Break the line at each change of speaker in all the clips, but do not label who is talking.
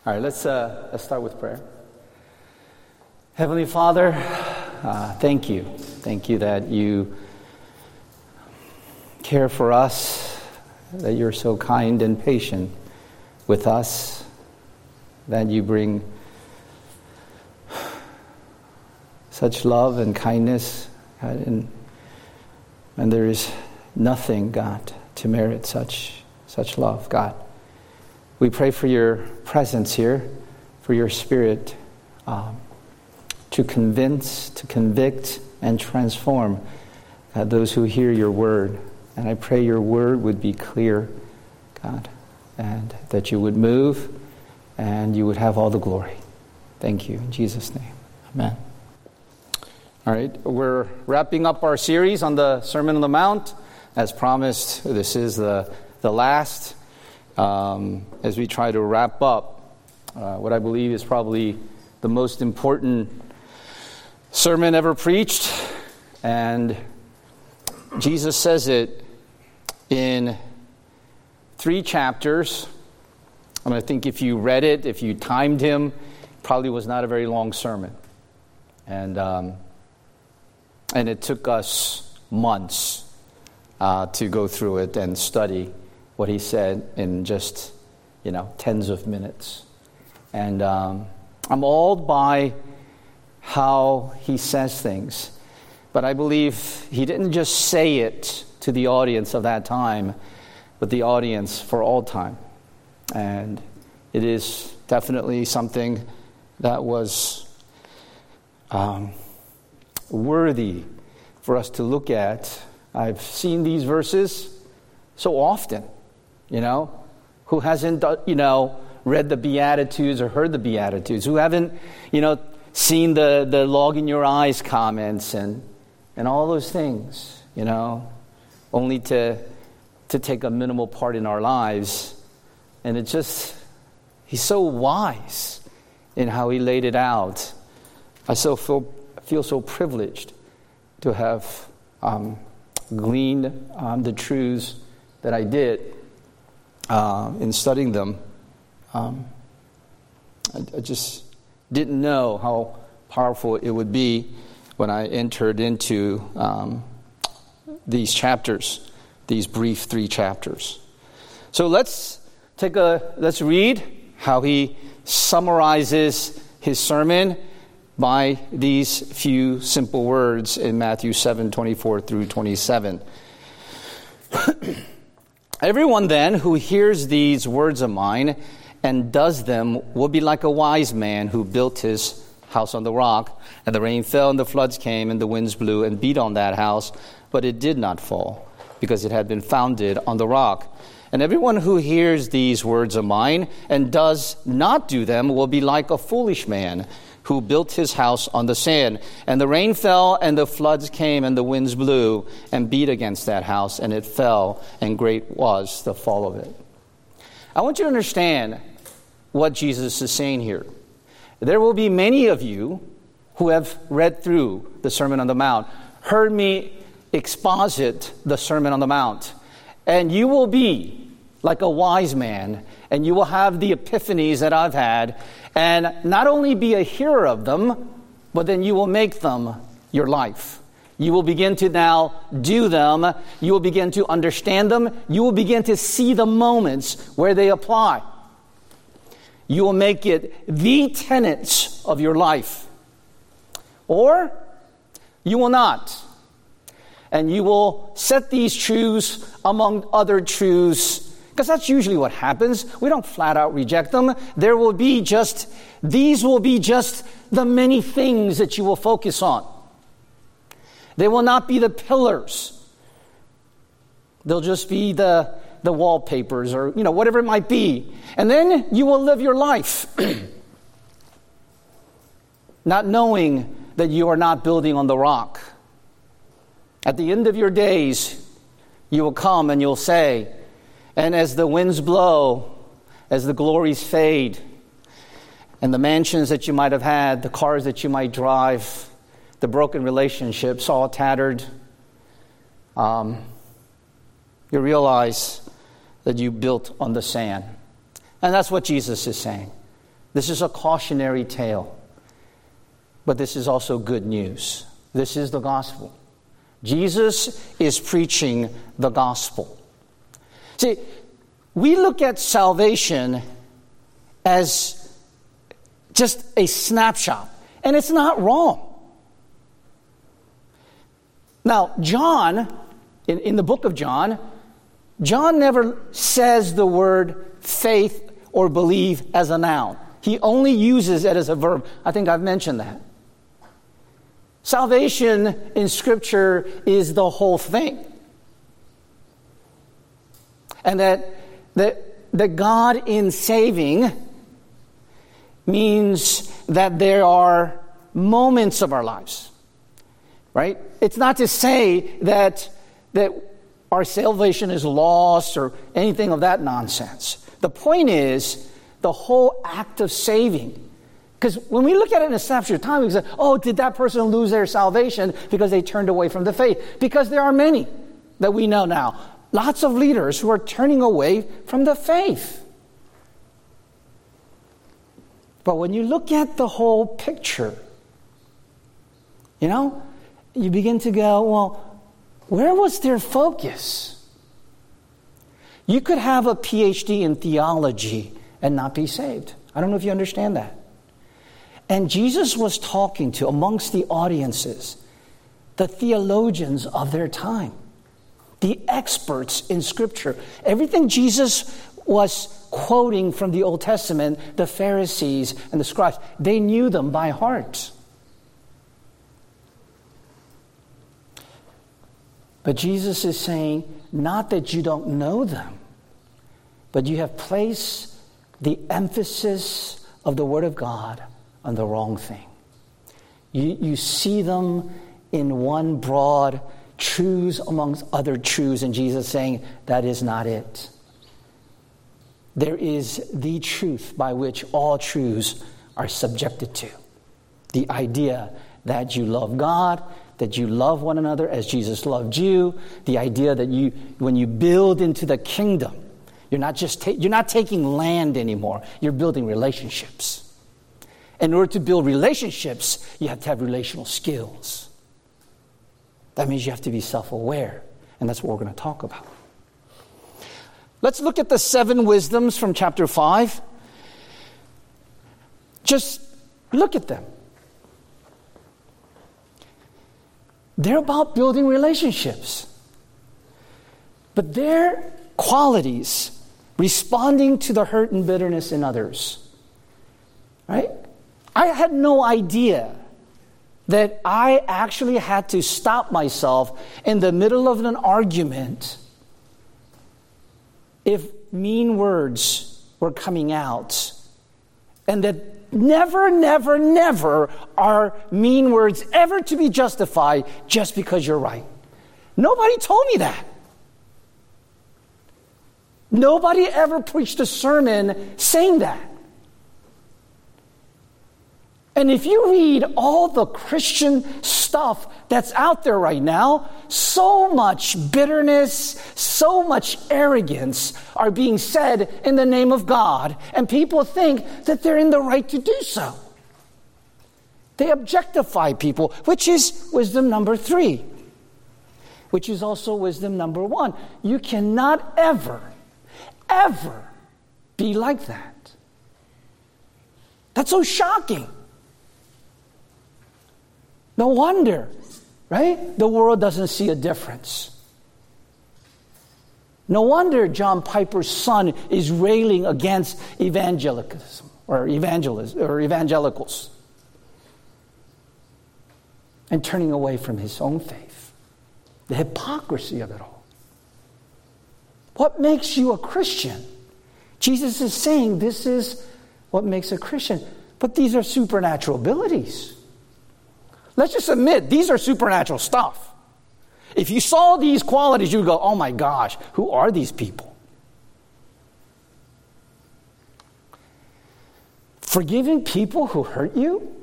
All right, let's start with prayer. Heavenly Father, thank you. Thank you that you care for us, that you're so kind and patient with us, that you bring such love and kindness, and there is nothing, God, to merit such love, God. We pray for your presence here, for your Spirit to convince, to convict, and transform those who hear your word. And I pray your word would be clear, God, and that you would move and you would have all the glory. Thank you. In Jesus' name, amen. All right, we're wrapping up our series on the Sermon on the Mount. As promised, this is the last. As we try to wrap up what I believe is probably the most important sermon ever preached. And Jesus says it in 3 chapters. And I think if you read it, if you timed him, probably was not a very long sermon. And it took us months to go through it and study what he said in just, tens of minutes. And I'm awed by how he says things. But I believe he didn't just say it to the audience of that time, but the audience for all time. And it is definitely something that was worthy for us to look at. I've seen these verses so often. Who hasn't, read the Beatitudes or heard the Beatitudes? Who haven't, seen the log in your eyes comments and all those things, only to take a minimal part in our lives. And he's so wise in how he laid it out. I feel so privileged to have gleaned the truths that I did in studying them. I just didn't know how powerful it would be when I entered into these chapters, these brief 3 chapters. So let's read how he summarizes his sermon by these few simple words in Matthew 7:24 through 27. Everyone then who hears these words of mine and does them will be like a wise man who built his house on the rock, and the rain fell and the floods came and the winds blew and beat on that house, but it did not fall because it had been founded on the rock. And everyone who hears these words of mine and does not do them will be like a foolish man who built his house on the sand. And the rain fell, and the floods came, and the winds blew and beat against that house, and it fell, and great was the fall of it. I want you to understand what Jesus is saying here. There will be many of you who have read through the Sermon on the Mount, heard me exposit the Sermon on the Mount, and you will be like a wise man, and you will have the epiphanies that I've had, and not only be a hearer of them, but then you will make them your life. You will begin to now do them. You will begin to understand them. You will begin to see the moments where they apply. You will make it the tenets of your life. Or you will not. And you will set these truths among other truths, because that's usually what happens. We don't flat out reject them. These will be just the many things that you will focus on. They will not be the pillars. They'll just be the wallpapers or, whatever it might be. And then you will live your life not knowing that you are not building on the rock. At the end of your days, you will come and you'll say, and as the winds blow, as the glories fade, and the mansions that you might have had, the cars that you might drive, the broken relationships all tattered, you realize that you built on the sand. And that's what Jesus is saying. This is a cautionary tale. But this is also good news. This is the gospel. Jesus is preaching the gospel. See, we look at salvation as just a snapshot, and it's not wrong. Now, John, in the book of John, John never says the word faith or believe as a noun. He only uses it as a verb. I think I've mentioned that. Salvation in Scripture is the whole thing. And that God in saving means that there are moments of our lives. Right? It's not to say that our salvation is lost or anything of that nonsense. The point is the whole act of saving. Because when we look at it in a snapshot of time, we say, oh, did that person lose their salvation because they turned away from the faith? Because there are many that we know now. Lots of leaders who are turning away from the faith. But when you look at the whole picture, you begin to go, well, where was their focus? You could have a PhD in theology and not be saved. I don't know if you understand that. And Jesus was talking to, amongst the audiences, the theologians of their time, the experts in Scripture. Everything Jesus was quoting from the Old Testament, the Pharisees and the scribes, they knew them by heart. But Jesus is saying, not that you don't know them, but you have placed the emphasis of the Word of God on the wrong thing. You see them in one broad truths amongst other truths, and Jesus saying, that is not it. There is the truth by which all truths are subjected to. The idea that you love God, that you love one another as Jesus loved you. The idea that when you build into the kingdom, you're not taking land anymore. You're building relationships. In order to build relationships, you have to have relational skills. That means you have to be self-aware, and that's what we're going to talk about. Let's look at the 7 wisdoms from chapter 5. Just look at them. They're about building relationships. But they're qualities responding to the hurt and bitterness in others. Right? I had no idea that I actually had to stop myself in the middle of an argument if mean words were coming out. And that never, never, never are mean words ever to be justified just because you're right. Nobody told me that. Nobody ever preached a sermon saying that. And if you read all the Christian stuff that's out there right now, so much bitterness, so much arrogance are being said in the name of God, and people think that they're in the right to do so. They objectify people, which is wisdom number 3, which is also wisdom number 1. You cannot ever be like that. That's so shocking. No wonder, right? The world doesn't see a difference. No wonder John Piper's son is railing against evangelicalism or evangelicals and turning away from his own faith. The hypocrisy of it all. What makes you a Christian? Jesus is saying this is what makes a Christian. But these are supernatural abilities. Let's just admit, these are supernatural stuff. If you saw these qualities, you would go, oh my gosh, who are these people? Forgiving people who hurt you?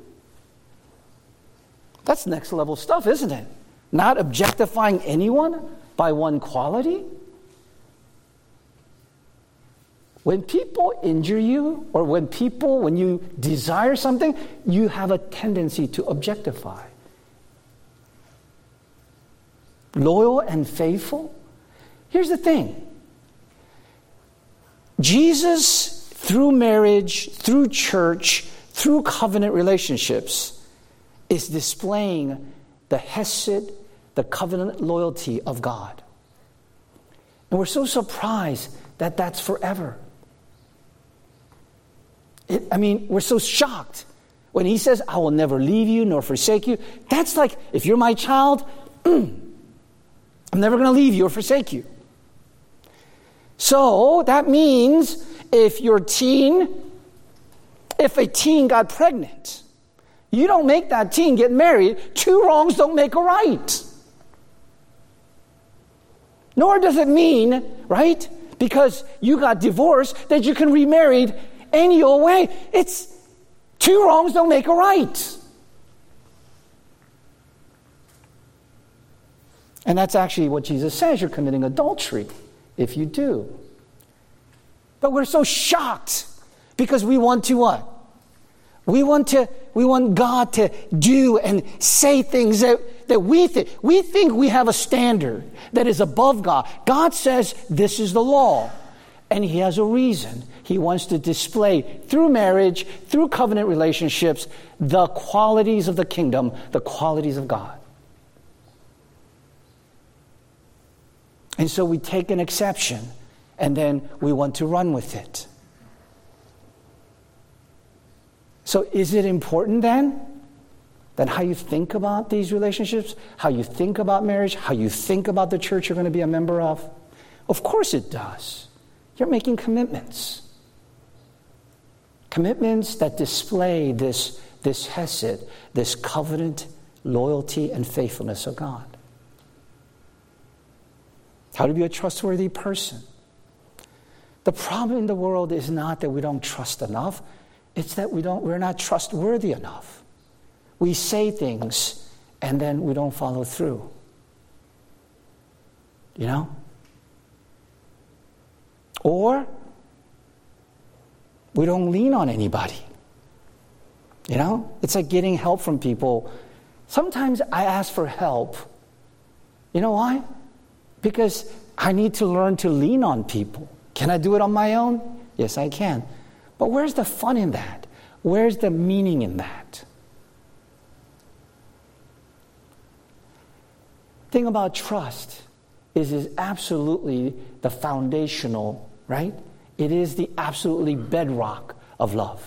That's next level stuff, isn't it? Not objectifying anyone by one quality?
when people injure you, or when you desire something, you have a tendency to objectify. Loyal and faithful. Here's the thing. Jesus, through marriage, through church, through covenant relationships, is displaying the hesed, the covenant loyalty of God. And we're so surprised that that's forever. We're so shocked when he says, I will never leave you nor forsake you. That's like, if you're my child, I'm never going to leave you or forsake you. So that means if a teen got pregnant, you don't make that teen get married. 2 wrongs don't make a right. Nor does it mean, right, because you got divorced, that you can remarry any old way. It's 2 wrongs don't make a right. And that's actually what Jesus says. You're committing adultery if you do. But we're so shocked because we want to what? We want God to do and say things that we think. We think we have a standard that is above God. God says this is the law. And he has a reason. He wants to display through marriage, through covenant relationships, the qualities of the kingdom, the qualities of God. And so we take an exception, and then we want to run with it. So is it important then that how you think about these relationships, how you think about marriage, how you think about the church you're going to be a member of? Of course it does. You're making commitments. Commitments that display this hesed, this covenant loyalty and faithfulness of God. How to be a trustworthy person. The problem in the world is not that we don't trust enough. It's that we're not trustworthy enough. We say things and then we don't follow through. You know? Or we don't lean on anybody. You know? It's like getting help from people. Sometimes I ask for help. You know why? Because I need to learn to lean on people. Can I do it on my own? Yes, I can. But where's the fun in that? Where's the meaning in that? The thing about trust is absolutely the foundational, right? It is the absolutely bedrock of love.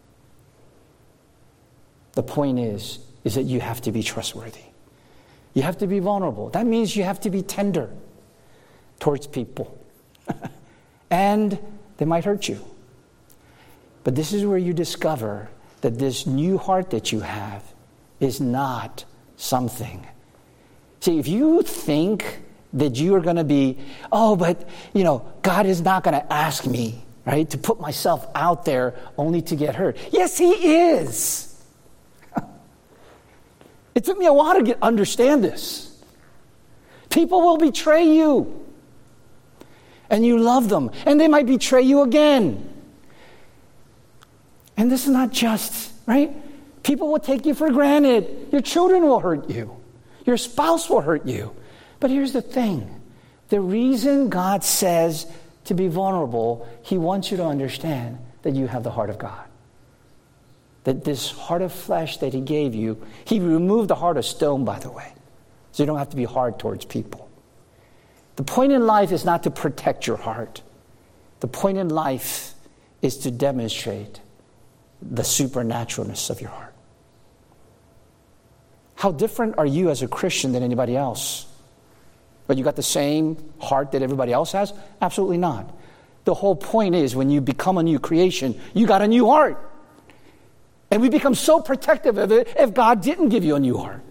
The point is that you have to be trustworthy. You have to be vulnerable. That means you have to be tender towards people. And they might hurt you. But this is where you discover that this new heart that you have is not something. See, if you think that you are going to be, but God is not going to ask me, right, to put myself out there only to get hurt. Yes, he is. It took me a while to understand this. People will betray you. And you love them. And they might betray you again. And this is not just, right? People will take you for granted. Your children will hurt you. Your spouse will hurt you. But here's the thing. The reason God says to be vulnerable, he wants you to understand that you have the heart of God. That this heart of flesh that he gave you, he removed the heart of stone, by the way. So you don't have to be hard towards people. The point in life is not to protect your heart. The point in life is to demonstrate the supernaturalness of your heart. How different are you as a Christian than anybody else? But you got the same heart that everybody else has? Absolutely not. The whole point is when you become a new creation, you got a new heart. And we become so protective of it if God didn't give you a new heart.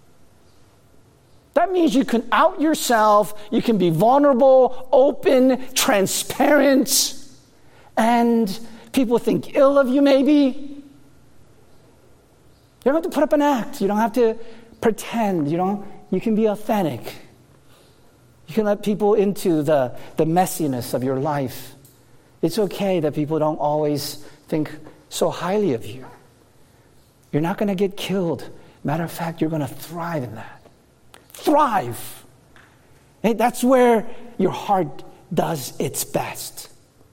That means you can out yourself, you can be vulnerable, open, transparent, and people think ill of you maybe. You don't have to put up an act. You don't have to pretend. You can be authentic. You can let people into the messiness of your life. It's okay that people don't always think so highly of you. You're not going to get killed. Matter of fact, you're going to thrive in that. Thrive. Hey, that's where your heart does its best.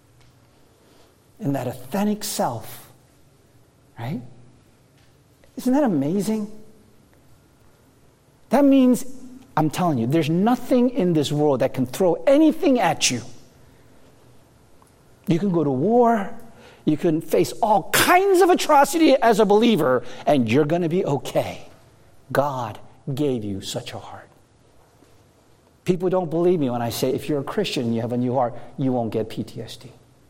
In that authentic self. Right? Isn't that amazing? That means, I'm telling you, there's nothing in this world that can throw anything at you. You can go to war. You can face all kinds of atrocity as a believer, and you're going to be okay. God gave you such a heart. People don't believe me when I say if you're a Christian and you have a new heart, you won't get PTSD.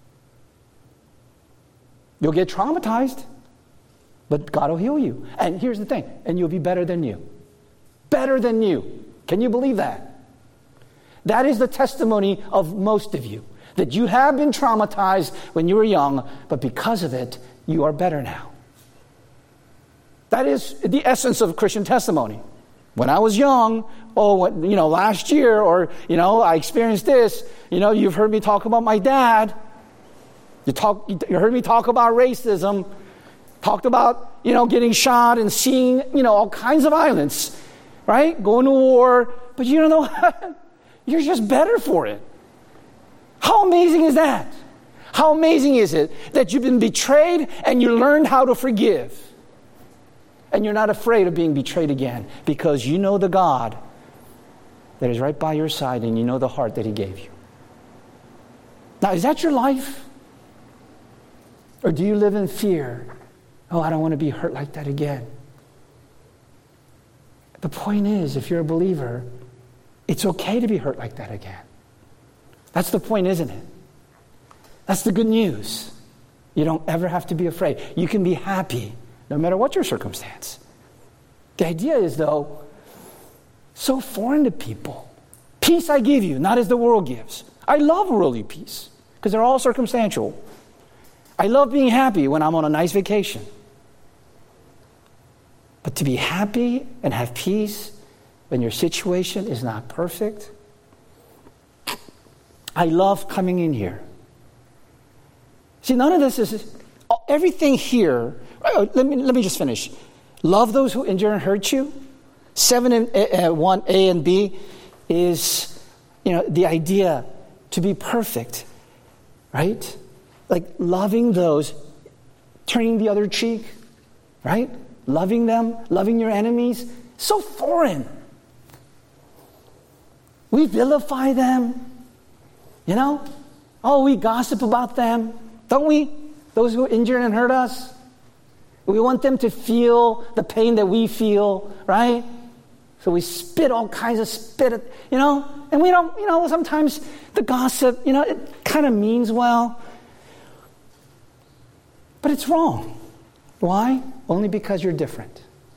You'll get traumatized, but God will heal you. And here's the thing, and you'll be better than you. Better than you. Can you believe that? That is the testimony of most of you. That you have been traumatized when you were young, but because of it, you are better now. That is the essence of Christian testimony. When I was young, last year, or, I experienced this, you've heard me talk about my dad. You heard me talk about racism, talked about, getting shot and seeing, all kinds of violence, right? Going to war, but you know what? You're just better for it. How amazing is that? How amazing is it that you've been betrayed and you learned how to forgive? And you're not afraid of being betrayed again because you know the God that is right by your side and you know the heart that He gave you. Now, is that your life? Or do you live in fear? Oh, I don't want to be hurt like that again. The point is, if you're a believer, it's okay to be hurt like that again. That's the point, isn't it? That's the good news. You don't ever have to be afraid. You can be happy no matter what your circumstance. The idea is, though, so foreign to people. Peace I give you, not as the world gives. I love worldly peace because they're all circumstantial. I love being happy when I'm on a nice vacation. But to be happy and have peace when your situation is not perfect, I love coming in here. See, none of this is, everything here, let me just finish. Love those who injure and hurt you. 7:1a and b is, the idea to be perfect, right? Like loving those, turning the other cheek, right? Loving them, loving your enemies. So foreign. We vilify them. We gossip about them, don't we? Those who injure and hurt us. We want them to feel the pain that we feel, right? So we spit all kinds of spit, and we don't, sometimes the gossip, it kind of means well. But it's wrong. Why? Only because you're different.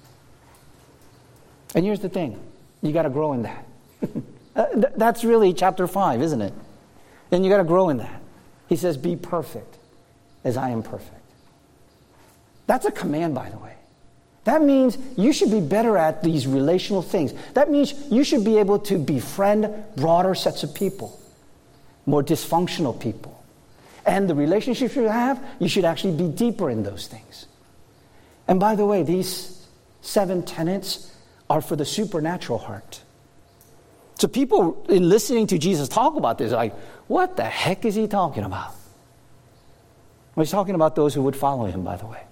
And here's the thing. You got to grow in that. That's really chapter 5, isn't it? And you got to grow in that. He says, be perfect as I am perfect. That's a command, by the way. That means you should be better at these relational things. That means you should be able to befriend broader sets of people, more dysfunctional people. And the relationships you have, you should actually be deeper in those things. And by the way, these 7 tenets are for the supernatural heart. So people, in listening to Jesus talk about this, are like, what the heck is he talking about? Well, he's talking about those who would follow him, by the way.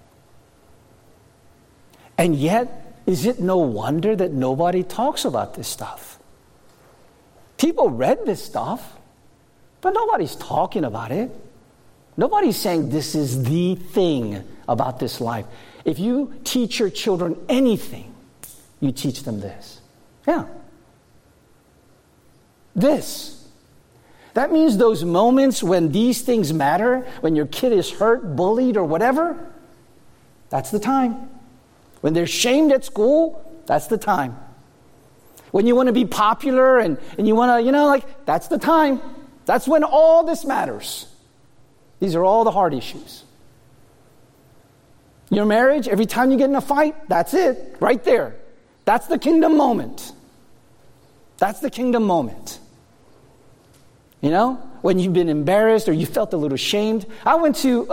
And yet, is it no wonder that nobody talks about this stuff? People read this stuff, but nobody's talking about it. Nobody's saying this is the thing about this life. If you teach your children anything, you teach them this. Yeah. This. That means those moments when these things matter, when your kid is hurt, bullied, or whatever, that's the time. When they're shamed at school, that's the time. When you want to be popular and you want to, that's the time. That's when all this matters. These are all the hard issues. Your marriage, every time you get in a fight, that's it, right there. That's the kingdom moment. That's the kingdom moment. when you've been embarrassed or you felt a little shamed? I went to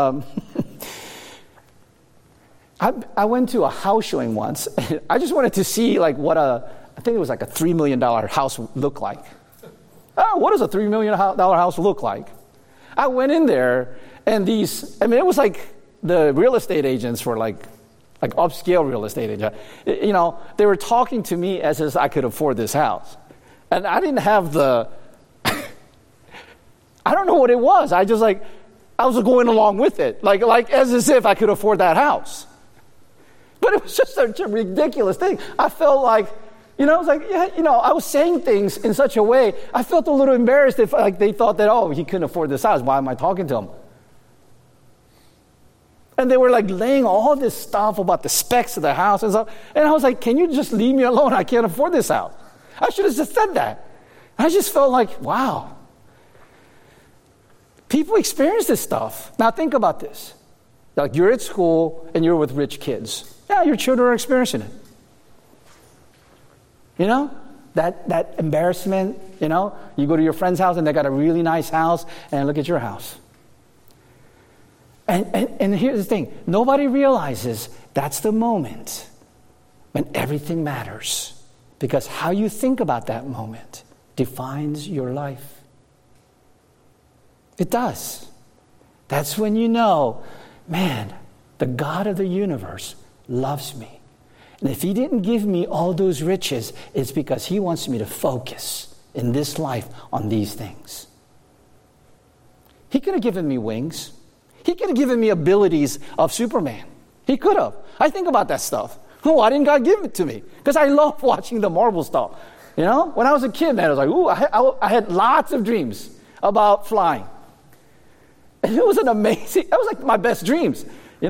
I went to a house showing once. I just wanted to see like what I think it was like a $3 million house looked like. Oh, what does a $3 million house look like? I went in there and it was like the real estate agents were like upscale real estate agents. You know, they were talking to me as if I could afford this house. And I didn't have I don't know what it was. I was going along with it. Like as if I could afford that house. But it was just such a ridiculous thing. I felt like, it was like, I was saying things in such a way, I felt a little embarrassed if like they thought that, he couldn't afford this house. Why am I talking to him? And they were like laying all this stuff about the specs of the house and stuff. And I was like, can you just leave me alone? I can't afford this house. I should have just said that. I just felt like, wow. People experience this stuff. Now think about this. Like you're at school and you're with rich kids. Yeah, your children are experiencing it. That embarrassment, you go to your friend's house and they got a really nice house and look at your house. And here's the thing. Nobody realizes that's the moment when everything matters. Because how you think about that moment defines your life. It does. That's when you know, man, the God of the universe loves me. And if he didn't give me all those riches, it's because he wants me to focus in this life on these things. He could have given me wings. He could have given me abilities of Superman. He could have. I think about that stuff. Why didn't God give it to me? Because I love watching the Marvel stuff. When I was a kid, man, I was like, I had lots of dreams about flying. And it was that was like my best dreams,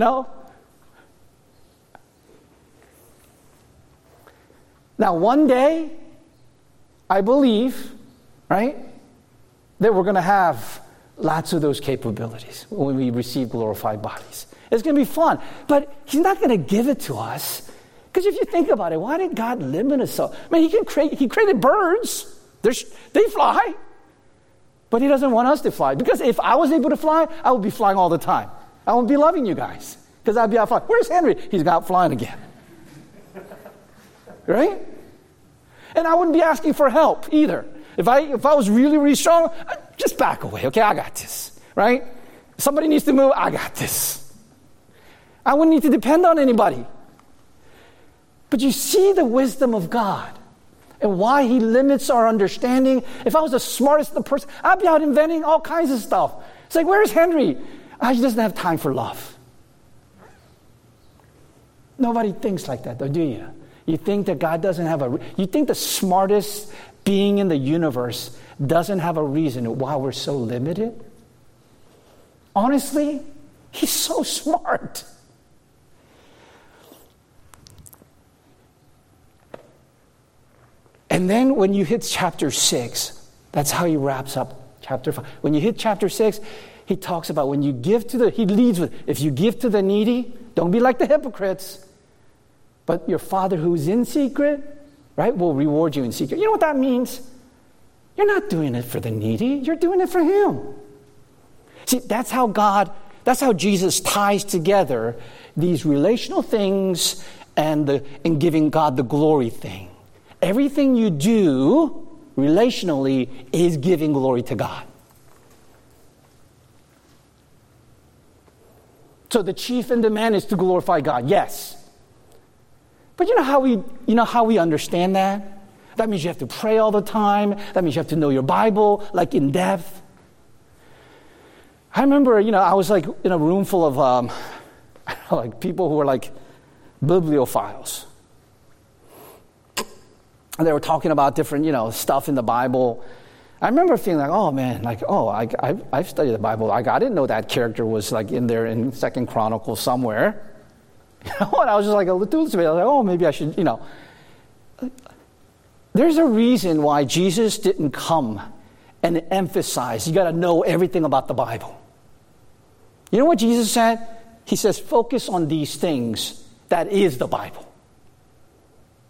Now, one day, I believe, right, that we're going to have lots of those capabilities when we receive glorified bodies. It's going to be fun. But he's not going to give it to us. Because if you think about it, why did God limit us so? I mean, he created birds. They fly. But he doesn't want us to fly. Because if I was able to fly, I would be flying all the time. I wouldn't be loving you guys. Because I'd be out flying. Where's Henry? He's out flying again. Right? And I wouldn't be asking for help either. If I was really, really strong, I'd just back away. Okay, I got this. Right? If somebody needs to move, I got this. I wouldn't need to depend on anybody. But you see the wisdom of God and why he limits our understanding. If I was the smartest person, I'd be out inventing all kinds of stuff. It's like, where's Henry? He doesn't have time for love. Nobody thinks like that, though, do you? You think that God doesn't have you think the smartest being in the universe doesn't have a reason why we're so limited? Honestly, he's so smart. And then when you hit chapter 6, that's how he wraps up chapter 5. When you hit chapter 6, he talks about when you give he leads with, if you give to the needy, don't be like the hypocrites. But your Father who's in secret, right, will reward you in secret. You know what that means? You're not doing it for the needy. You're doing it for him. See, that's how Jesus ties together these relational things and giving God the glory thing. Everything you do relationally is giving glory to God. So the chief and demand is to glorify God. Yes. But you know how we understand that? That means you have to pray all the time. That means you have to know your Bible, like in depth. I remember, I was like in a room full of like people who were like bibliophiles. And they were talking about different, stuff in the Bible. I remember feeling like, oh man, I've studied the Bible. I didn't know that character was like in there in 2 Chronicles somewhere. And I was just like, I was like, oh, maybe I should, There's a reason why Jesus didn't come and emphasize, you got to know everything about the Bible. You know what Jesus said? He says, focus on these things. That is the Bible.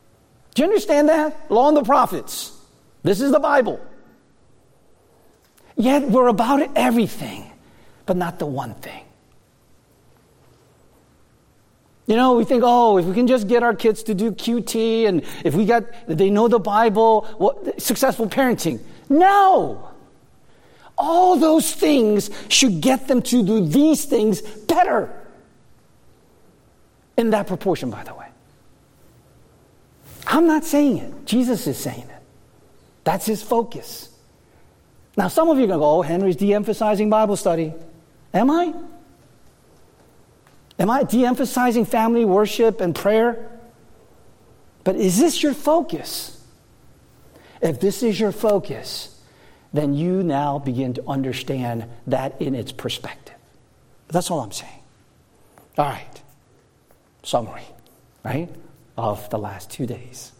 Do you understand that? Law and the prophets. This is the Bible. Yet we're about everything, but not the one thing. You know, we think, if we can just get our kids to do QT, and if they know the Bible, successful parenting. No! All those things should get them to do these things better. In that proportion, by the way. I'm not saying it. Jesus is saying it. That's his focus. Now, some of you are going to go, Henry's de-emphasizing Bible study. Am I? Am I de-emphasizing family worship and prayer? But is this your focus? If this is your focus, then you now begin to understand that in its perspective. That's all I'm saying. All right. Summary, right, of the last 2 days.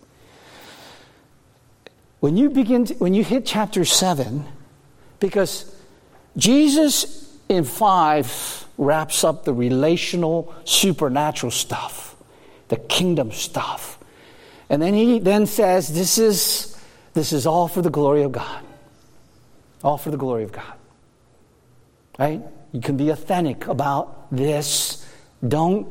When you hit chapter 7, because Jesus in 5 wraps up the relational, supernatural stuff, the kingdom stuff. And then he then says, this is all for the glory of God. All for the glory of God. Right? You can be authentic about this. Don't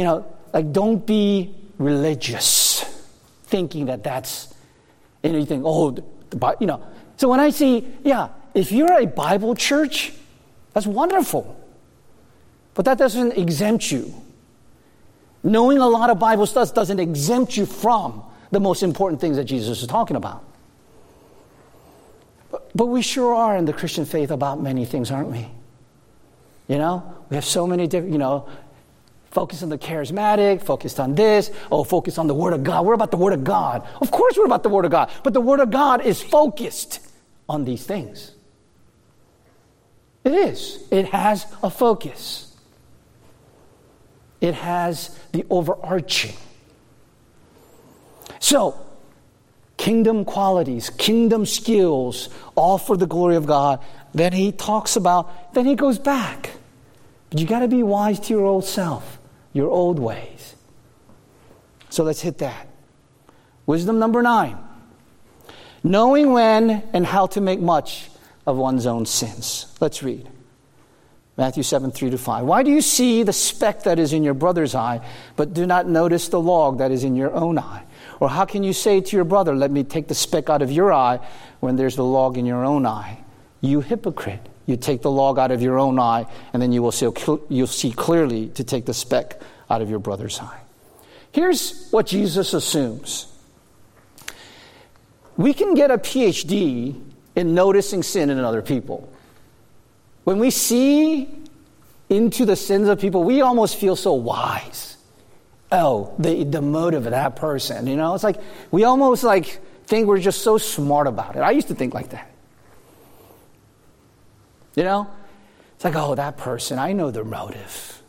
be religious, thinking that's, you think, So when I see, if you're a Bible church, that's wonderful. But that doesn't exempt you. Knowing a lot of Bible stuff doesn't exempt you from the most important things that Jesus is talking about. But we sure are in the Christian faith about many things, aren't we? We have so many different, focus on the charismatic, focused on this, focus on the Word of God. We're about the Word of God. Of course we're about the Word of God. But the Word of God is focused on these things. It is. It has a focus. It has the overarching. So, kingdom qualities, kingdom skills, all for the glory of God. Then he goes back. But you got to be wise to your old self, your old ways. So let's hit that. Wisdom number 9. Knowing when and how to make much of one's own sins. Let's read. Matthew 7, 3-5. Why do you see the speck that is in your brother's eye, but do not notice the log that is in your own eye? Or how can you say to your brother, let me take the speck out of your eye, when there's the log in your own eye? You hypocrite. You take the log out of your own eye, and then you'll see clearly to take the speck out of your brother's eye. Here's what Jesus assumes. We can get a PhD in noticing sin in other people. When we see into the sins of people, we almost feel so wise. The motive of that person, It's like, we almost think we're just so smart about it. I used to think like that. It's like, that person, I know their motive,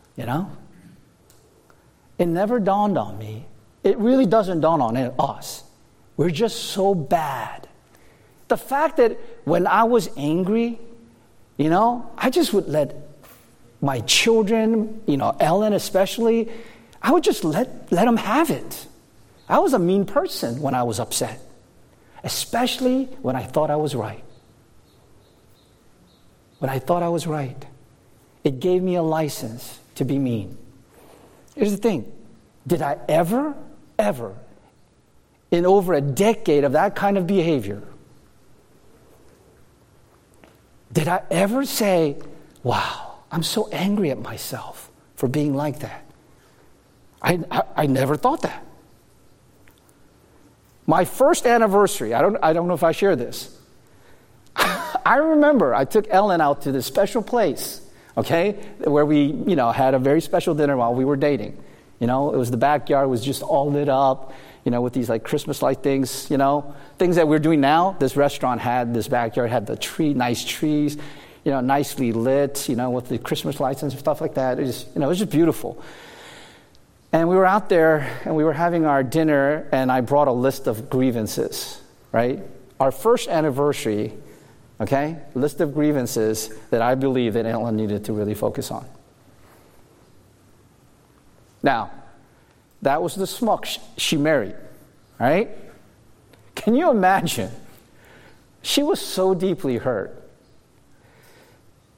It never dawned on me. It really doesn't dawn on us. We're just so bad. The fact that when I was angry, I just would let my children, Ellen especially, I would just let them have it. I was a mean person when I was upset, especially when I thought I was right. When I thought I was right, it gave me a license to be mean. Here's the thing. Did I ever, in over a decade of that kind of behavior, did I ever say, wow, I'm so angry at myself for being like that? I never thought that. My first anniversary, I don't know if I share this. I remember I took Ellen out to this special place, okay, where we, had a very special dinner while we were dating. It was the backyard was just all lit up, with these Christmas light things, things that we're doing now. This restaurant had, this backyard had the nice trees, nicely lit, with the Christmas lights and stuff like that. It was just beautiful. And we were out there and we were having our dinner, and I brought a list of grievances, right? Our first anniversary, okay, list of grievances that I believe that Ellen needed to really focus on. Now, that was the smuck she married, right? Can you imagine? She was so deeply hurt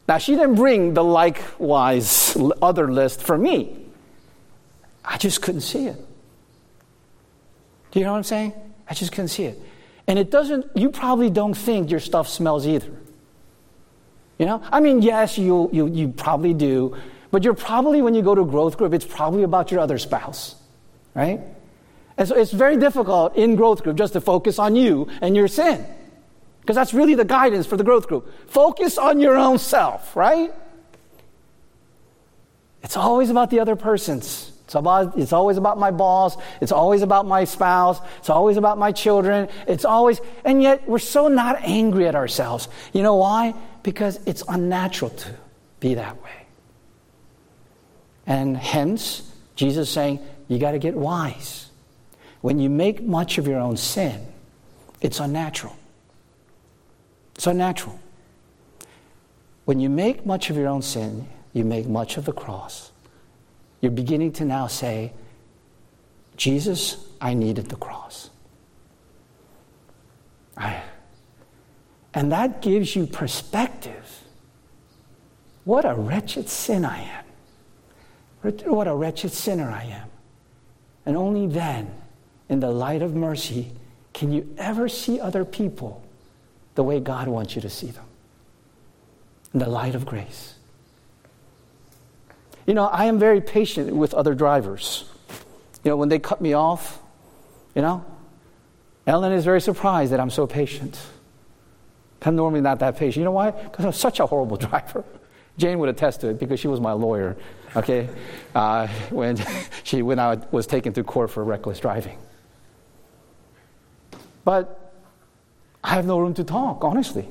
Now, she didn't bring the likewise other list for me. I just couldn't see it. Do you know what I'm saying? I just couldn't see it. And you probably don't think your stuff smells either. You know? I mean, yes, you probably do. But you're probably, when you go to a growth group, it's probably about your other spouse. Right? And so it's very difficult in growth group just to focus on you and your sin. Because that's really the guidance for the growth group. Focus on your own self, right? It's always about the other person's. It's always about my boss. It's always about my spouse. It's always about my children. And yet we're so not angry at ourselves. You know why? Because it's unnatural to be that way. And hence, Jesus is saying, you got to get wise. When you make much of your own sin, it's unnatural. It's unnatural. When you make much of your own sin, you make much of the cross. You're beginning to now say, Jesus, I needed the cross. And that gives you perspective. What a wretched sin I am. What a wretched sinner I am. And only then, in the light of mercy, can you ever see other people the way God wants you to see them. In the light of grace. You know, I am very patient with other drivers. You know, when they cut me off, you know, Ellen is very surprised that I'm so patient. I'm normally not that patient. You know why? Because I'm such a horrible driver. Jane would attest to it because she was my lawyer, okay, when I was taken to court for reckless driving. But I have no room to talk, honestly.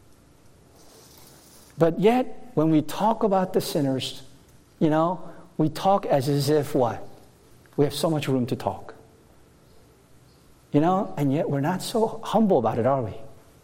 But yet, when we talk about the sinners, you know, we talk as if what? We have so much room to talk. You know, and yet we're not so humble about it, are we?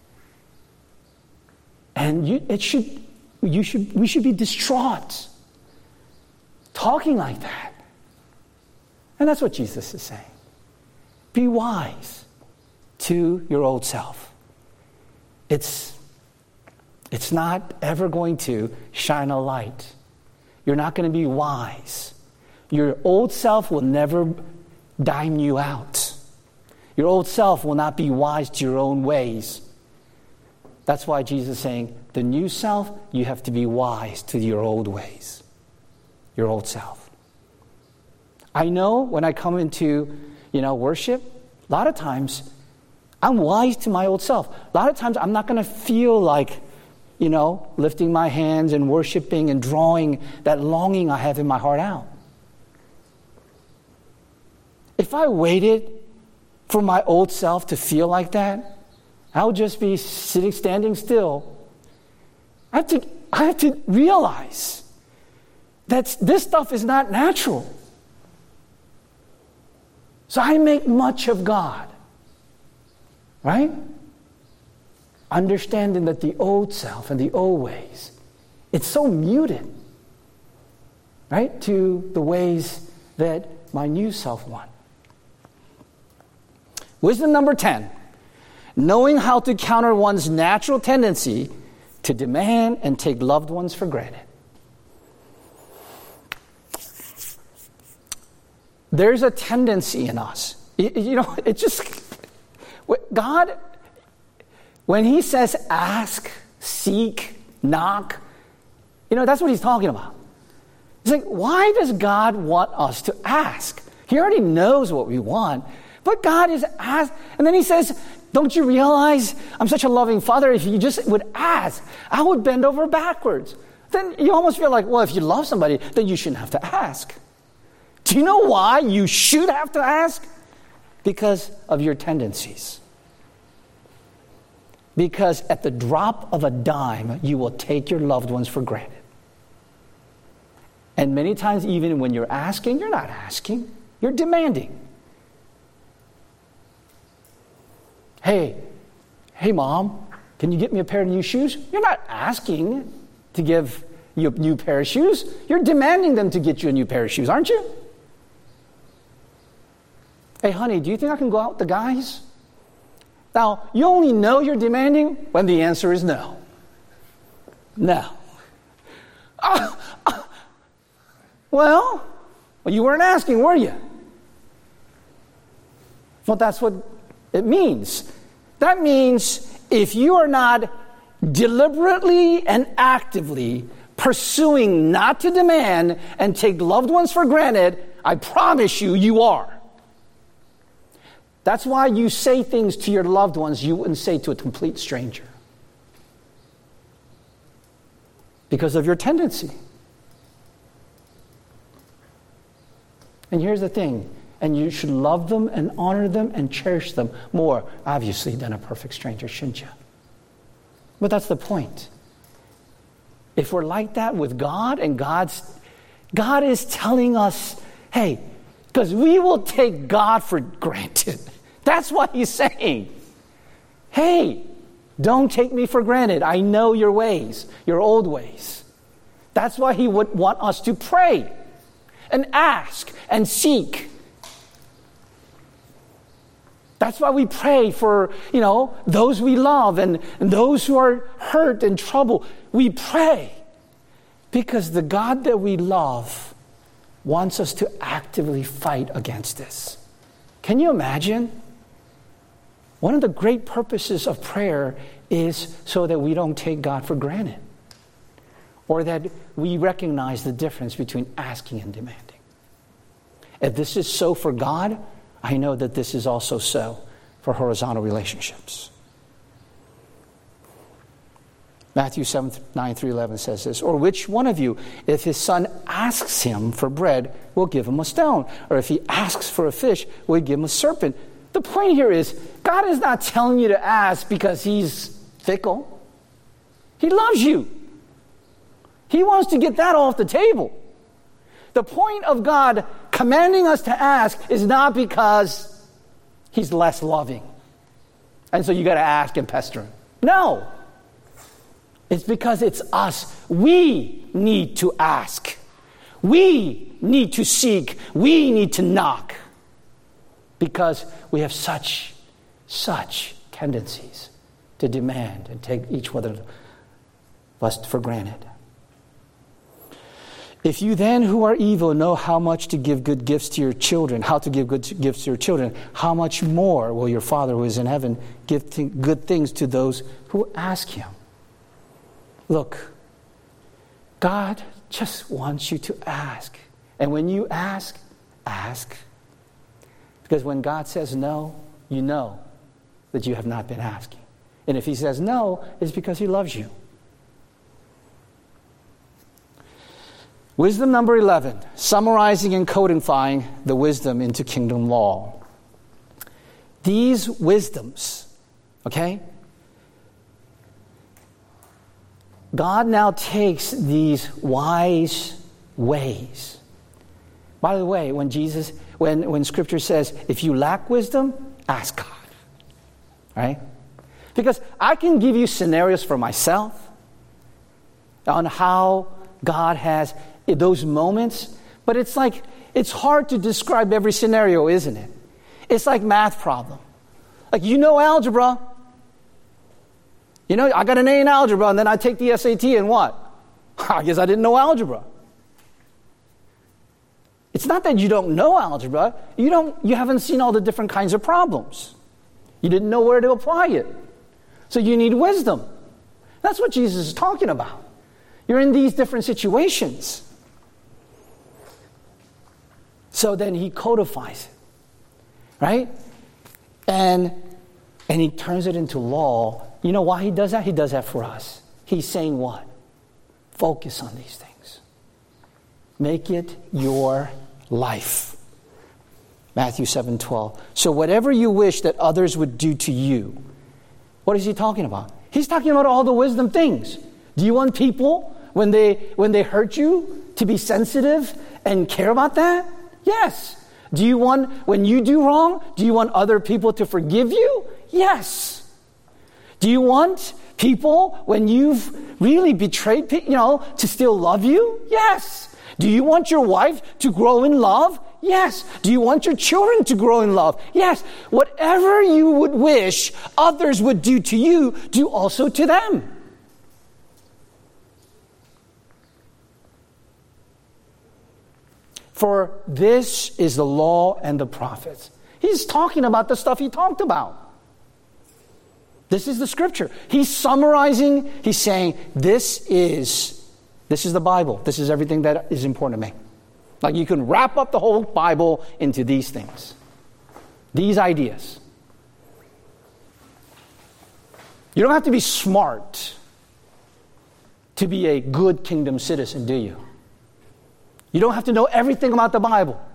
And we should be distraught talking like that. And that's what Jesus is saying. Be wise to your old self. It's not ever going to shine a light. You're not going to be wise. Your old self will never dime you out. Your old self will not be wise to your own ways. That's why Jesus is saying, the new self, you have to be wise to your old ways. Your old self. I know when I come into, worship, a lot of times I'm wise to my old self. A lot of times I'm not going to feel like, lifting my hands and worshiping and drawing that longing I have in my heart out. If I waited for my old self to feel like that, I would just be standing still. I have to realize that this stuff is not natural. So I make much of God. Right? Understanding that the old self and the old ways, it's so muted, right, to the ways that my new self wants. Wisdom number 10, knowing how to counter one's natural tendency to demand and take loved ones for granted. There's a tendency in us. It's just, God, when he says ask, seek, knock, that's what he's talking about. It's like, why does God want us to ask? He already knows what we want, but God is asked. And then he says, don't you realize I'm such a loving father? If you just would ask, I would bend over backwards. Then you almost feel like, well, if you love somebody, then you shouldn't have to ask. Do you know why you should have to ask? Because of your tendencies. Because at the drop of a dime, you will take your loved ones for granted. And many times, even when you're asking, you're not asking, you're demanding. Hey, Mom, can you get me a pair of new shoes? You're not asking to give you a new pair of shoes. You're demanding them to get you a new pair of shoes, aren't you? Hey, honey, do you think I can go out with the guys? Now, you only know you're demanding when the answer is no. No. Well, you weren't asking, were you? Well, that's what it means. That means if you are not deliberately and actively pursuing not to demand and take loved ones for granted, I promise you, you are. That's why you say things to your loved ones you wouldn't say to a complete stranger. Because of your tendency. And here's the thing, and you should love them and honor them and cherish them more, obviously, than a perfect stranger, shouldn't you? But that's the point. If we're like that with God, and God is telling us, hey, because we will take God for granted. That's what he's saying. Hey, don't take me for granted. I know your ways, your old ways. That's why he would want us to pray and ask and seek. That's why we pray for, those we love and those who are hurt and troubled. We pray because the God that we love wants us to actively fight against this. Can you imagine? One of the great purposes of prayer is so that we don't take God for granted, or that we recognize the difference between asking and demanding. If this is so for God, I know that this is also so for horizontal relationships. Matthew 7:9-11 says this, or which one of you, if his son asks him for bread, will give him a stone? Or if he asks for a fish, will he give him a serpent? The point here is, God is not telling you to ask because he's fickle. He loves you. He wants to get that off the table. The point of God commanding us to ask is not because he's less loving, and so you got to ask and pester him. No. It's because it's us. We need to ask. We need to seek. We need to knock. Because we have such tendencies to demand and take each one of us for granted. If you then who are evil know how much to give good gifts to your children, how to give good gifts to your children, how much more will your Father who is in heaven give good things to those who ask him? Look, God just wants you to ask. And when you ask. Because when God says no, you know that you have not been asking. And if he says no, it's because he loves you. Wisdom number 11, summarizing and codifying the wisdom into kingdom law. These wisdoms, okay? God now takes these wise ways. By the way, when Scripture says, if you lack wisdom, ask God. Right? Because I can give you scenarios for myself on how God has those moments, but it's hard to describe every scenario, isn't it? It's like math problem. Like, algebra. I got an A in algebra, and then I take the SAT, and what? I guess I didn't know algebra. It's not that you don't know algebra. You haven't seen all the different kinds of problems. You didn't know where to apply it. So you need wisdom. That's what Jesus is talking about. You're in these different situations. So then he codifies it. Right? And he turns it into law. You know why he does that? He does that for us. He's saying what? Focus on these things. Make it your life. Matthew 7:12. So whatever you wish that others would do to you. What is he talking about? He's talking about all the wisdom things. Do you want people, when they hurt you, to be sensitive and care about that? Yes. Do you want, when you do wrong, do you want other people to forgive you? Yes. Do you want people, when you've really betrayed, to still love you? Yes. Do you want your wife to grow in love? Yes. Do you want your children to grow in love? Yes. Whatever you would wish others would do to you, do also to them. For this is the law and the prophets. He's talking about the stuff he talked about. This is the scripture. He's summarizing, he's saying, this is the Bible. This is everything that is important to me. Like you can wrap up the whole Bible into these things. These ideas. You don't have to be smart to be a good kingdom citizen, do you? You don't have to know everything about the Bible.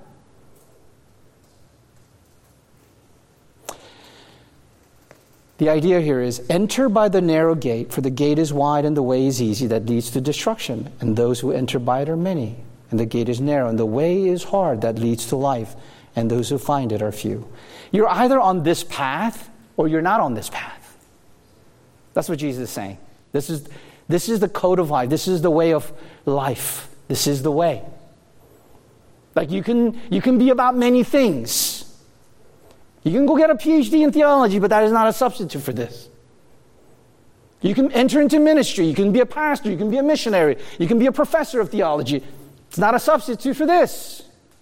The idea here is, enter by the narrow gate, for the gate is wide and the way is easy that leads to destruction, and those who enter by it are many. And the gate is narrow, and the way is hard that leads to life, and those who find it are few. You're either on this path, or you're not on this path. That's what Jesus is saying. This is the code of life. This is the way of life. This is the way. Like you can be about many things. You can go get a PhD in theology, but that is not a substitute for this. You can enter into ministry. You can be a pastor. You can be a missionary. You can be a professor of theology. It's not a substitute for this.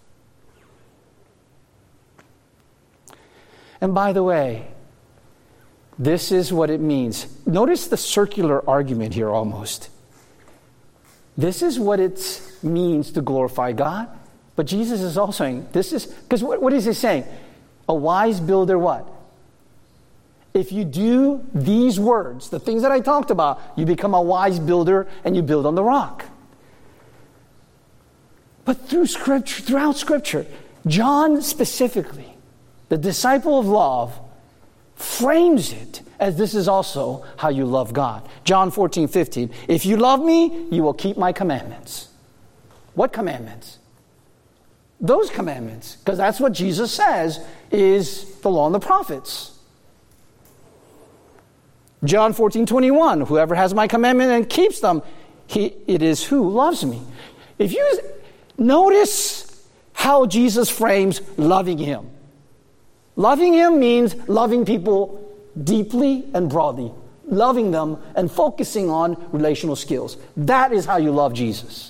And by the way, this is what it means. Notice the circular argument here almost. This is what it means to glorify God. But Jesus is also saying, this is, because what is he saying? A wise builder what? If you do these words, the things that I talked about, you become a wise builder and you build on the rock. But throughout Scripture, John specifically, the disciple of love, frames it as this is also how you love God. John 14:15. If you love me, you will keep my commandments. What commandments? Those commandments. Because that's what Jesus says is the law and the prophets. John 14:21. Whoever has my commandment and keeps them, it is who loves me. If you notice how Jesus frames loving him. Loving him means loving people deeply and broadly. Loving them and focusing on relational skills. That is how you love Jesus.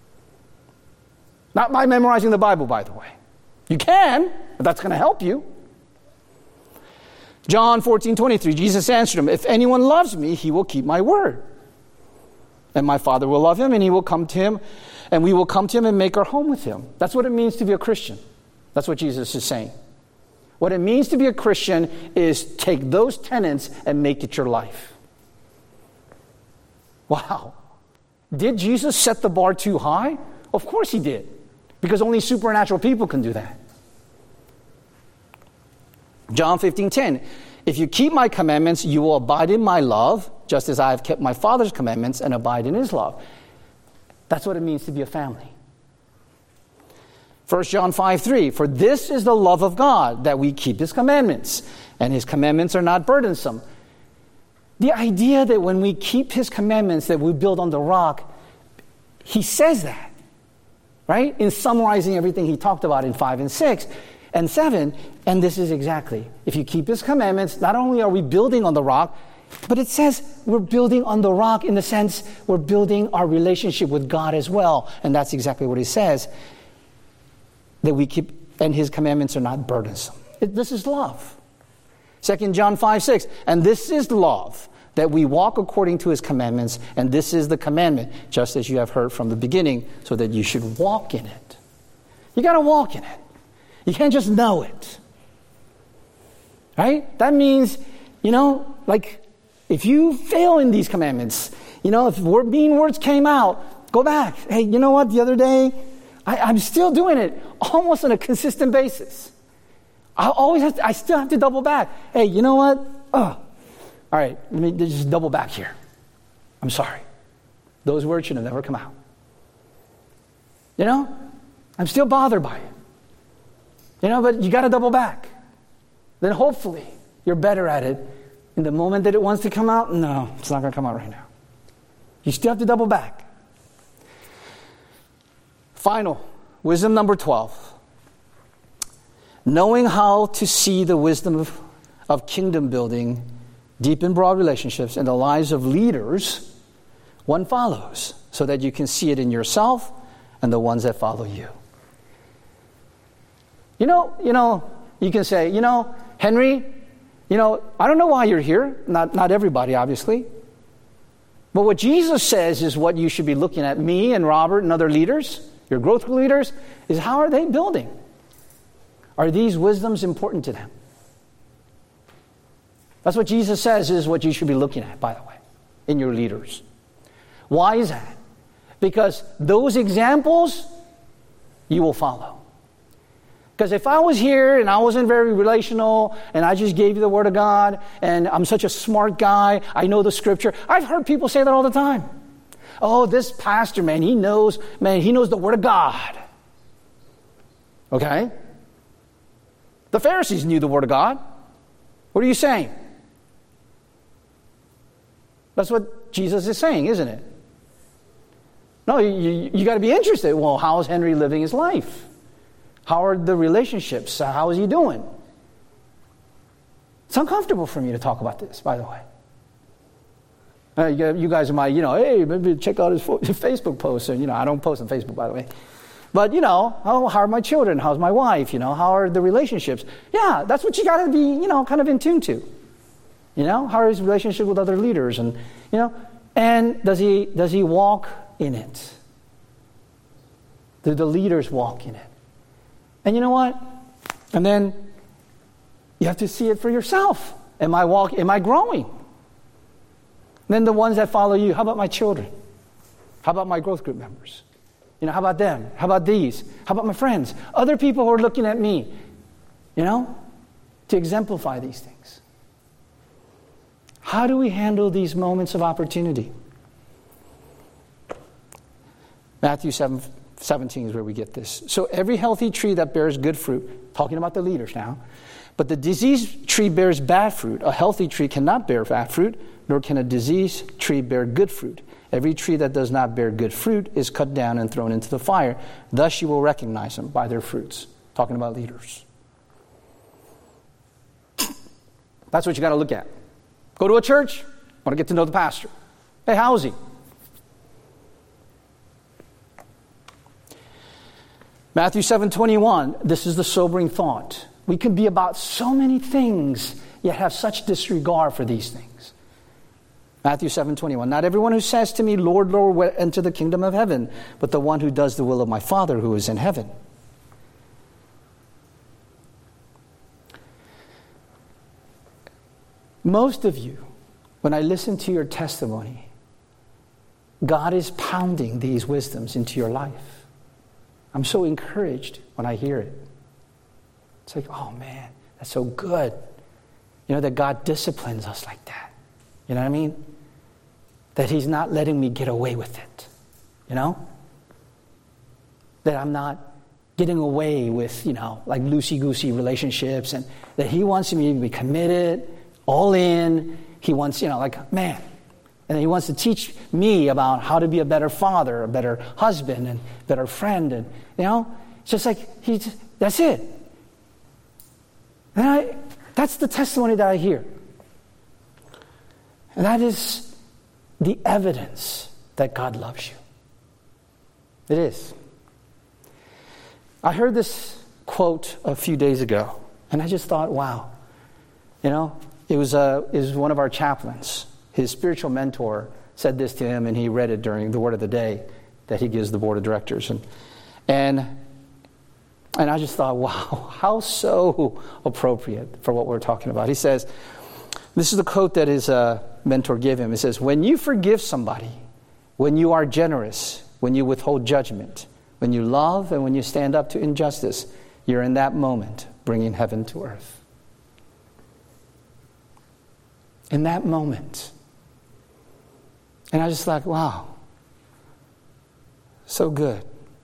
Not by memorizing the Bible, by the way. You can, but that's going to help you. John 14:23, Jesus answered him, if anyone loves me, he will keep my word. And my Father will love him, and he will come to him, and we will come to him and make our home with him. That's what it means to be a Christian. That's what Jesus is saying. What it means to be a Christian is take those tenets and make it your life. Wow. Did Jesus set the bar too high? Of course he did. Because only supernatural people can do that. John 15:10. If you keep my commandments, you will abide in my love, just as I have kept my Father's commandments and abide in his love. That's what it means to be a family. 1 John 5:3. For this is the love of God, that we keep his commandments, and his commandments are not burdensome. The idea that when we keep his commandments, that we build on the rock, he says that. Right? In summarizing everything he talked about in 5 and 6 and 7. And this is exactly. If you keep his commandments, not only are we building on the rock, but it says we're building on the rock in the sense we're building our relationship with God as well. And that's exactly what he says. That we keep, and his commandments are not burdensome. This is love. 2 John 5:6. And this is love, that we walk according to his commandments, and this is the commandment, just as you have heard from the beginning, so that you should walk in it. You got to walk in it. You can't just know it. Right? That means, like, if you fail in these commandments, if mean words came out, go back. Hey, you know what? The other day, I'm still doing it almost on a consistent basis. I still have to double back. Hey, you know what? All right, let me just double back here. I'm sorry. Those words should have never come out. I'm still bothered by it. But you got to double back. Then hopefully you're better at it. In the moment that it wants to come out, no, it's not going to come out right now. You still have to double back. Final, wisdom number 12. Knowing how to see the wisdom of kingdom building, deep and broad relationships in the lives of leaders, one follows, so that you can see it in yourself and the ones that follow you. You can say, Henry, I don't know why you're here. Not everybody, obviously. But what Jesus says is what you should be looking at. Me and Robert and other leaders, your growth leaders, is how are they building? Are these wisdoms important to them? That's what Jesus says is what you should be looking at, by the way, in your leaders. Why is that? Because those examples you will follow. Because if I was here and I wasn't very relational and I just gave you the Word of God and I'm such a smart guy, I know the Scripture. I've heard people say that all the time. Oh, this pastor, he knows the Word of God. Okay? The Pharisees knew the Word of God. What are you saying? That's what Jesus is saying, isn't it? No, you got to be interested. Well, how is Henry living his life? How are the relationships? How is he doing? It's uncomfortable for me to talk about this, by the way. You guys might, hey, maybe check out his Facebook posts. And, I don't post on Facebook, by the way. But, how are my children? How's my wife? How are the relationships? Yeah, that's what you got to be, kind of in tune to. How are his relationship with other leaders? And, and does he walk in it? Do the leaders walk in it? And you know what? And then you have to see it for yourself. Am I growing? Then the ones that follow you, how about my children? How about my growth group members? How about them? How about these? How about my friends? Other people who are looking at me, to exemplify these things. How do we handle these moments of opportunity? Matthew 7:17 is where we get this. So every healthy tree that bears good fruit, talking about the leaders now, but the diseased tree bears bad fruit. A healthy tree cannot bear bad fruit, nor can a diseased tree bear good fruit. Every tree that does not bear good fruit is cut down and thrown into the fire. Thus you will recognize them by their fruits. Talking about leaders. That's what you got to look at. Go to a church, want to get to know the pastor. Hey, how is he? Matthew 7:21, this is the sobering thought. We can be about so many things, yet have such disregard for these things. Matthew 7:21, not everyone who says to me, Lord, Lord, will enter the kingdom of heaven, but the one who does the will of my Father who is in heaven. Most of you, when I listen to your testimony, God is pounding these wisdoms into your life. I'm so encouraged when I hear it. It's like, oh man, that's so good. That God disciplines us like that. You know what I mean? That He's not letting me get away with it. That I'm not getting away with, like loosey-goosey relationships, and that He wants me to be committed, all in. He wants, man. And He wants to teach me about how to be a better father, a better husband, and better friend. And, it's just like, that's it. And that's the testimony that I hear. And that is the evidence that God loves you. It is. I heard this quote a few days ago, and I just thought, wow. It was one of our chaplains. His spiritual mentor said this to him, and he read it during the Word of the Day that he gives the board of directors. And I just thought, wow, how so appropriate for what we're talking about. He says, this is the quote that his mentor gave him. It says, when you forgive somebody, when you are generous, when you withhold judgment, when you love and when you stand up to injustice, you're in that moment bringing heaven to earth. In that moment. And I just thought, wow, so good.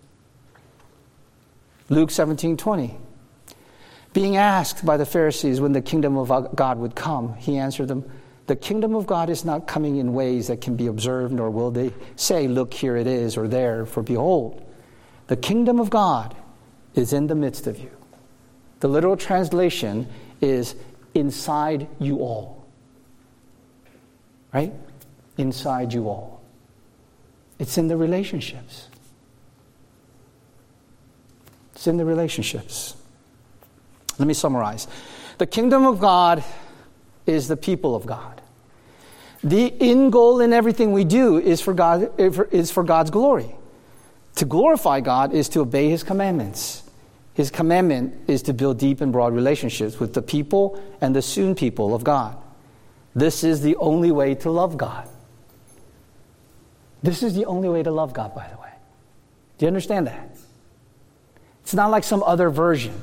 Luke 17:20. Being asked by the Pharisees when the kingdom of God would come, he answered them, the kingdom of God is not coming in ways that can be observed, nor will they say, look, here it is, or there, for behold, the kingdom of God is in the midst of you. The literal translation is inside you all. Right? Inside you all. It's in the relationships. It's in the relationships. Let me summarize. The kingdom of God is the people of God. The end goal in everything we do is for God's glory. To glorify God is to obey His commandments. His commandment is to build deep and broad relationships with the people and the soon people of God. This is the only way to love God. This is the only way to love God, by the way. Do you understand that? It's not like some other version.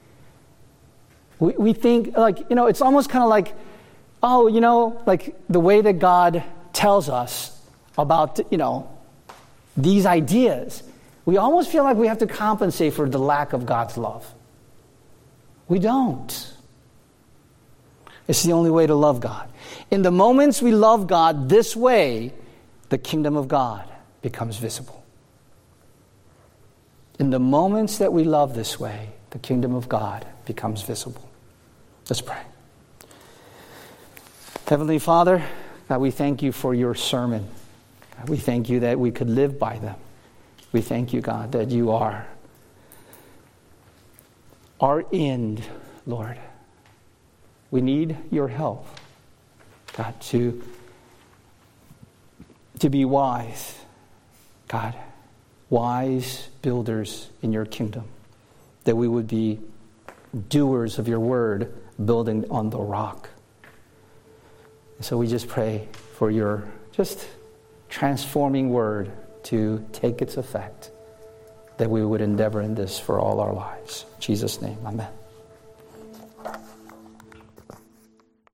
We think, it's almost kind of like, like the way that God tells us about, these ideas. We almost feel like we have to compensate for the lack of God's love. We don't. It's the only way to love God. In the moments we love God this way, the kingdom of God becomes visible. In the moments that we love this way, the kingdom of God becomes visible. Let's pray. Heavenly Father, God, we thank you for your sermon. God, we thank you that we could live by them. We thank you, God, that you are our end, Lord. We need your help, God, to be wise, God, wise builders in your kingdom, that we would be doers of your word, building on the rock. So we just pray for your just transforming word to take its effect, that we would endeavor in this for all our lives. In Jesus' name, amen.